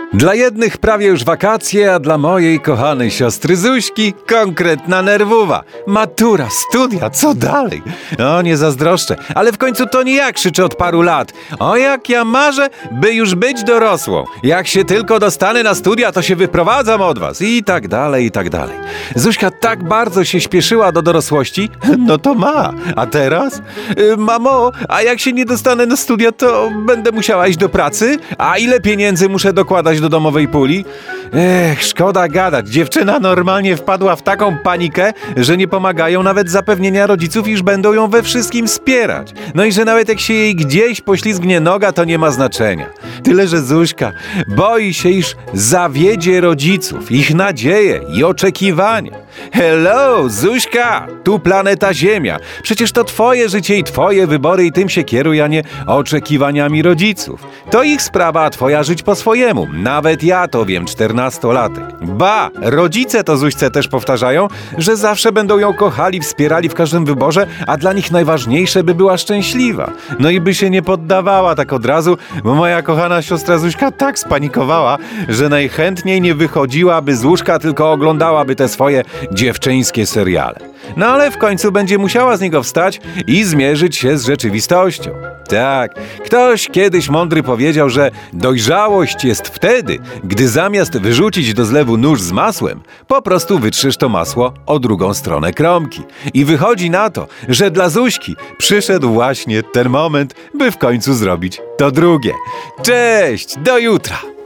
Dla jednych prawie już wakacje, a dla mojej kochanej siostry Zuśki konkretna nerwowa. Matura, studia, co dalej? O, nie zazdroszczę, ale w końcu to nie ja krzyczę od paru lat. O, jak ja marzę, by już być dorosłą. Jak się tylko dostanę na studia, to się wyprowadzam od was. I tak dalej, i tak dalej. Zuśka tak bardzo się śpieszyła do dorosłości, no to ma. A teraz? Mamo, a jak się nie dostanę na studia, to będę musiała iść do pracy? A ile pieniędzy muszę dokładać do domowej puli? Szkoda gadać. Dziewczyna normalnie wpadła w taką panikę, że nie pomagają nawet zapewnienia rodziców, iż będą ją we wszystkim wspierać. No i że nawet jak się jej gdzieś poślizgnie noga, to nie ma znaczenia. Tyle, że Zuśka boi się, iż zawiedzie rodziców, ich nadzieje i oczekiwania. Hello, Zuśka! Tu planeta Ziemia. Przecież to twoje życie i twoje wybory i tym się kieruj, a nie oczekiwaniami rodziców. To ich sprawa, a twoja żyć po swojemu. Nawet ja to wiem, 14-latek. Ba, rodzice to Zuśce też powtarzają, że zawsze będą ją kochali, wspierali w każdym wyborze, a dla nich najważniejsze, by była szczęśliwa. No i by się nie poddawała tak od razu, bo moja kochana siostra Zuśka tak spanikowała, że najchętniej nie wychodziłaby z łóżka, tylko oglądałaby te swoje dziewczyńskie seriale. No ale w końcu będzie musiała z niego wstać i zmierzyć się z rzeczywistością. Tak, ktoś kiedyś mądry powiedział, że dojrzałość jest wtedy, gdy zamiast wyrzucić do zlewu nóż z masłem, po prostu wytrzysz to masło o drugą stronę kromki. I wychodzi na to, że dla Zuśki przyszedł właśnie ten moment, by w końcu zrobić to drugie. Cześć, do jutra!